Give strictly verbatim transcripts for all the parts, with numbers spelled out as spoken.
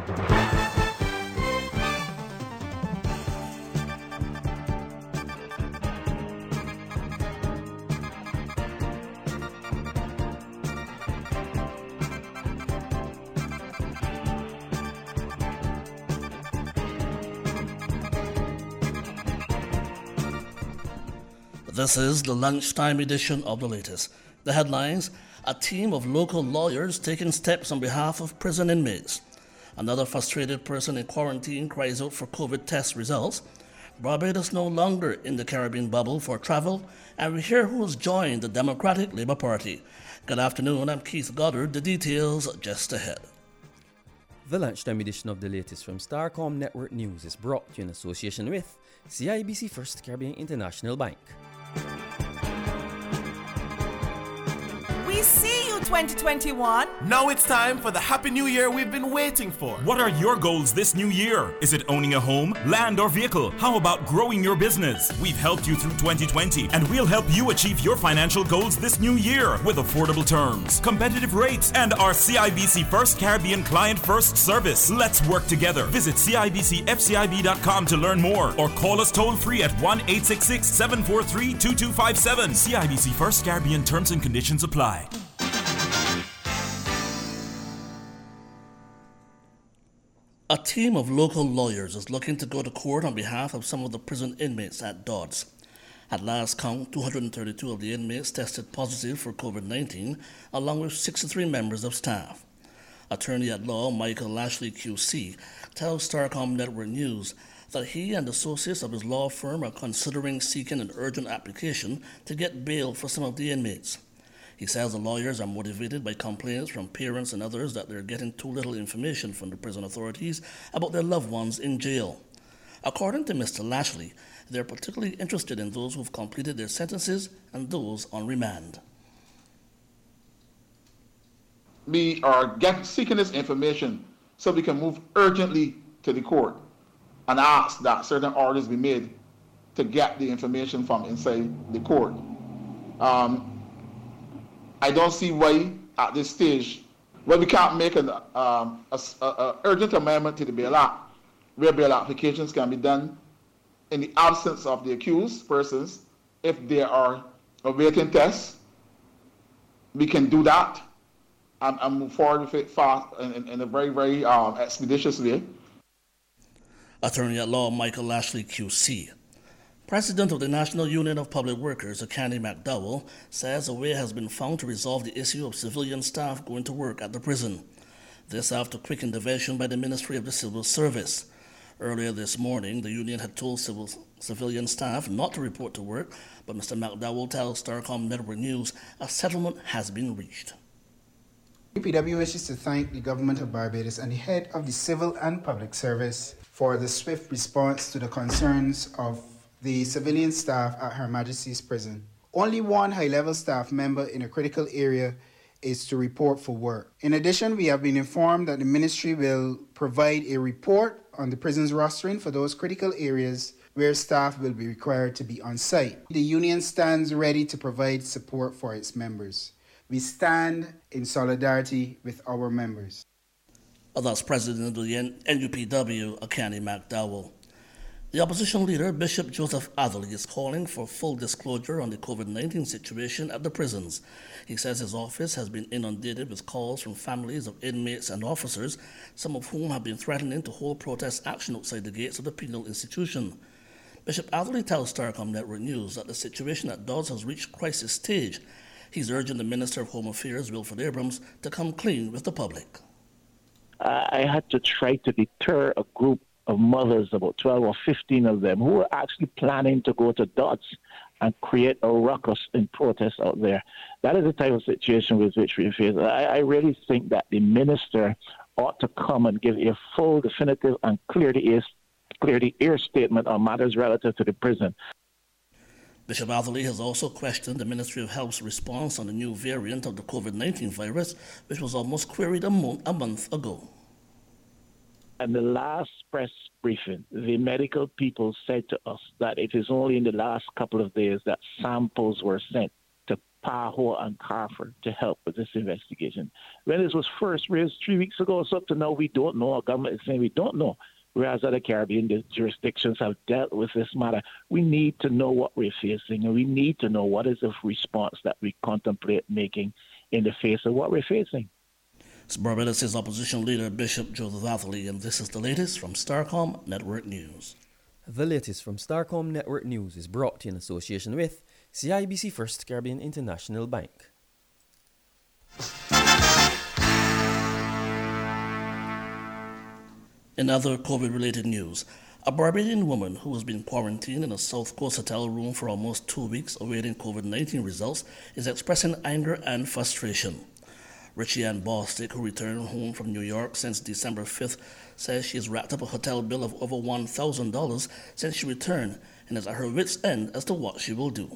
This is the lunchtime edition of The Latest. The headlines: a team of local lawyers taking steps on behalf of prison inmates. Another frustrated person in quarantine cries out for COVID test results. Barbados no longer in the Caribbean bubble for travel. And we hear who has joined the Democratic Labour Party. Good afternoon, I'm Keith Goddard. The details just ahead. The lunchtime edition of The Latest from Starcom Network News is brought to you in association with C I B C First Caribbean International Bank. We see you, twenty twenty-one. Now it's time for the Happy New Year we've been waiting for. What are your goals this new year? Is it owning a home, land, or vehicle? How about growing your business? We've helped you through twenty twenty, and we'll help you achieve your financial goals this new year with affordable terms, competitive rates, and our C I B C First Caribbean Client First service. Let's work together. Visit C I B C F C I B dot com to learn more, or call us toll free at one eight six six, seven four three, two two five seven. C I B C First Caribbean terms and conditions apply. A team of local lawyers is looking to go to court on behalf of some of the prison inmates at Dodds. At last count, two hundred thirty-two of the inmates tested positive for COVID nineteen, along with sixty-three members of staff. Attorney at law Michael Lashley Q C tells Starcom Network News that he and associates of his law firm are considering seeking an urgent application to get bail for some of the inmates. He says the lawyers are motivated by complaints from parents and others that they're getting too little information from the prison authorities about their loved ones in jail. According to Mister Lashley, they're particularly interested in those who've completed their sentences and those on remand. We are get, seeking this information so we can move urgently to the court and ask that certain orders be made to get the information from inside the court. Um, I don't see why at this stage, when we can't make an um, a, a, a urgent amendment to the Bail Act, where bail applications can be done in the absence of the accused persons, if they are awaiting tests, we can do that and, and move forward with it fast in, in, in a very, very um, expeditious way. Attorney at law Michael Lashley Q C. President of the National Union of Public Workers, Akani McDowell, says a way has been found to resolve the issue of civilian staff going to work at the prison. This after quick intervention by the Ministry of the Civil Service. Earlier this morning, the union had told civil, civilian staff not to report to work, but Mister McDowell tells Starcom Network News a settlement has been reached. U P W wishes to thank the government of Barbados and the head of the Civil and Public Service for the swift response to the concerns of the civilian staff at Her Majesty's Prison. Only one high-level staff member in a critical area is to report for work. In addition, we have been informed that the ministry will provide a report on the prison's rostering for those critical areas where staff will be required to be on site. The union stands ready to provide support for its members. We stand in solidarity with our members. That's President of the N U P W, Akani McDowell. The opposition leader, Bishop Joseph Atherley, is calling for full disclosure on the COVID nineteen situation at the prisons. He says his office has been inundated with calls from families of inmates and officers, some of whom have been threatening to hold protest action outside the gates of the penal institution. Bishop Atherley tells Starcom Network News that the situation at Dodds has reached crisis stage. He's urging the Minister of Home Affairs, Wilfred Abrams, to come clean with the public. Uh, I had to try to deter a group of mothers, about twelve or fifteen of them, who were actually planning to go to Dodds and create a ruckus in protest out there. That is the type of situation with which we face. I, I really think that the minister ought to come and give a full, definitive, and clear the air, clear the air statement on matters relative to the prison. Bishop Atherley has also questioned the Ministry of Health's response on the new variant of the COVID nineteen virus, which was almost queried a, mo- a month ago. And the last press briefing, the medical people said to us that it is only in the last couple of days that samples were sent to Paho and Carver to help with this investigation. When this was first raised three weeks ago, so up to now we don't know. Our government is saying we don't know. Whereas other Caribbean jurisdictions have dealt with this matter. We need to know what we're facing, and we need to know what is the response that we contemplate making in the face of what we're facing. It's Barbados' opposition leader, Bishop Joseph Atherley, and this is the latest from Starcom Network News. The latest from Starcom Network News is brought to you in association with C I B C First Caribbean International Bank. In other COVID-related news, a Barbadian woman who has been quarantined in a South Coast hotel room for almost two weeks awaiting COVID nineteen results is expressing anger and frustration. Richie Ann Bostick, who returned home from New York since December fifth, says she has racked up a hotel bill of over one thousand dollars since she returned and is at her wit's end as to what she will do.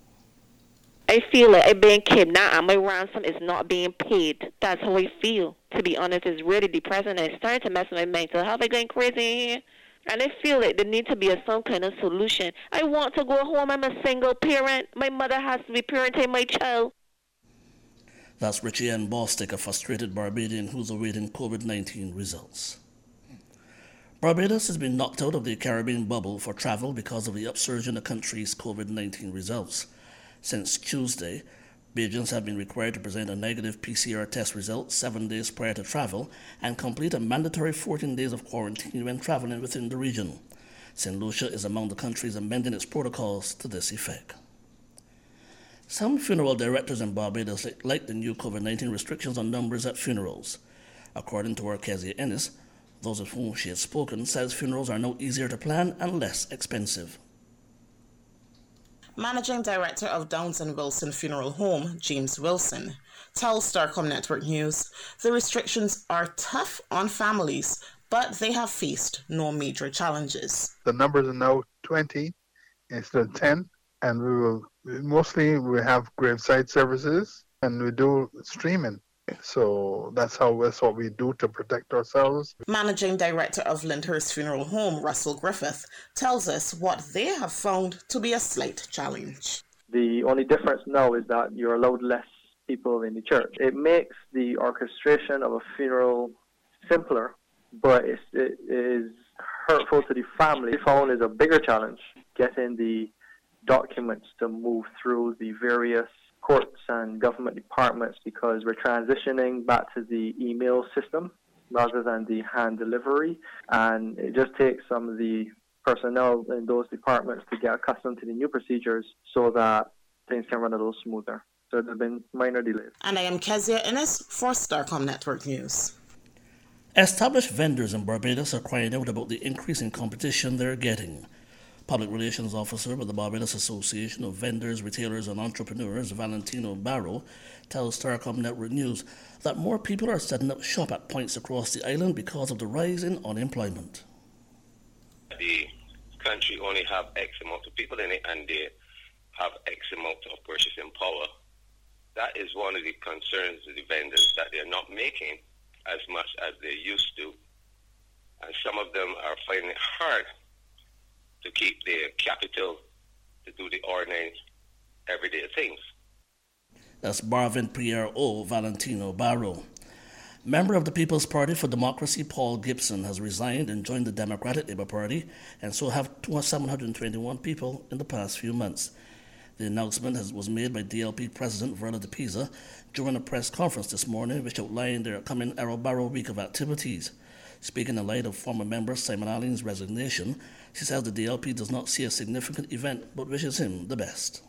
I feel like I'm being kidnapped and my ransom is not being paid. That's how I feel. To be honest, it's really depressing and it's starting to mess with my mental health. I'm going crazy in here. And I feel like there needs to be a, some kind of solution. I want to go home. I'm a single parent. My mother has to be parenting my child. That's Richie Ann Bostick, a frustrated Barbadian who's awaiting COVID nineteen results. Barbados has been knocked out of the Caribbean bubble for travel because of the upsurge in the country's COVID nineteen results. Since Tuesday, Bajans have been required to present a negative P C R test result seven days prior to travel and complete a mandatory fourteen days of quarantine when traveling within the region. Saint Lucia is among the countries amending its protocols to this effect. Some funeral directors in Barbados like the new COVID nineteen restrictions on numbers at funerals. According to Kezia Ennis, those with whom she has spoken says funerals are now easier to plan and less expensive. Managing Director of Downs and Wilson Funeral Home, James Wilson, tells Starcom Network News the restrictions are tough on families, but they have faced no major challenges. The numbers are now twenty instead of ten, and we will mostly we have graveside services and we do streaming. So that's how that's what we do to protect ourselves. Managing Director of Lyndhurst Funeral Home, Russell Griffith, tells us what they have found to be a slight challenge. The only difference now is that you're allowed less people in the church. It makes the orchestration of a funeral simpler, but it's, it is hurtful to the family. We found is a bigger challenge getting the documents to move through the various courts and government departments because we're transitioning back to the email system rather than the hand delivery, and it just takes some of the personnel in those departments to get accustomed to the new procedures so that things can run a little smoother. So there have been minor delays. And I am Kezia Innes for Starcom Network News. Established vendors in Barbados are crying out about the increase in competition they're getting. Public Relations Officer with the Barbados Association of Vendors, Retailers and Entrepreneurs, Valentino Barrow, tells Starcom Network News that more people are setting up shop at points across the island because of the rise in unemployment. The country only have X amount of people in it and they have X amount of purchasing power. That is one of the concerns of the vendors, that they're not making as much as they used to. And some of them are finding it hard to keep their capital to do the ordinary everyday things. That's Barvin P R O Valentino Barrow. Member of the People's Party for Democracy Paul Gibson has resigned and joined the Democratic Labour Party, and so have seven hundred twenty-one people in the past few months. The announcement has, was made by D L P President Verla De Pisa during a press conference this morning, which outlined their upcoming Arrow Barrow week of activities. Speaking in light of former member Simon Alling's resignation, she says the D L P does not see a significant event but wishes him the best.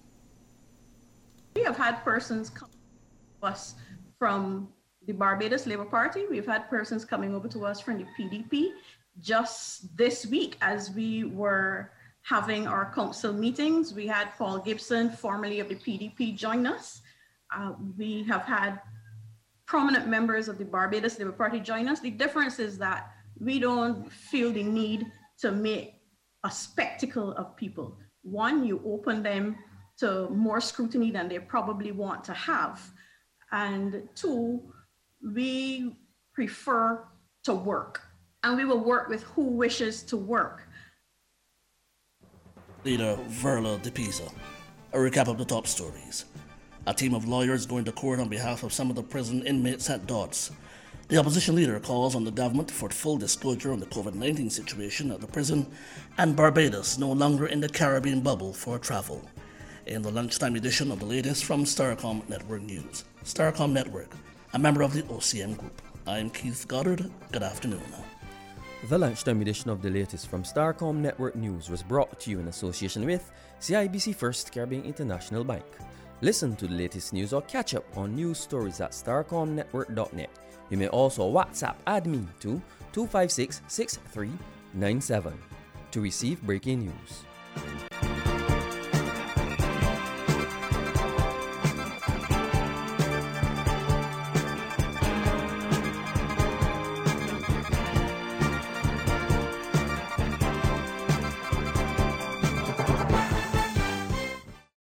We have had persons come to us from the Barbados Labour Party. We've had persons coming over to us from the P D P. Just this week, as we were having our council meetings, we had Paul Gibson, formerly of the P D P, join us. Uh, we have had prominent members of the Barbados Labour Party join us. The difference is that we don't feel the need to make a spectacle of people. One, you open them to more scrutiny than they probably want to have. And two, we prefer to work, and we will work with who wishes to work. Leader Verla De Pisa. A recap of the top stories. A team of lawyers going to court on behalf of some of the prison inmates at Dodds. The opposition leader calls on the government for full disclosure on the COVID nineteen situation at the prison, and Barbados no longer in the Caribbean bubble for travel. In the lunchtime edition of the latest from Starcom Network News. Starcom Network, a member of the O C M Group. I'm Keith Goddard. Good afternoon. The lunchtime edition of the latest from Starcom Network News was brought to you in association with C I B C First Caribbean International Bank. Listen to the latest news or catch up on news stories at starcom network dot net. You may also WhatsApp admin to two five six, six three nine seven to receive breaking news.